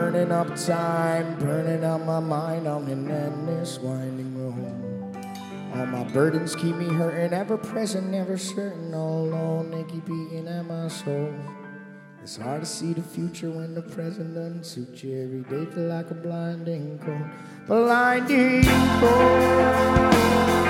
burning up time, burning up my mind on an endless winding road. All my burdens keep me hurting, ever present, never certain, all alone, they keep beating at my soul. It's hard to see the future when the present doesn't suit you. Every day feel like a blinding cold, blinding cold.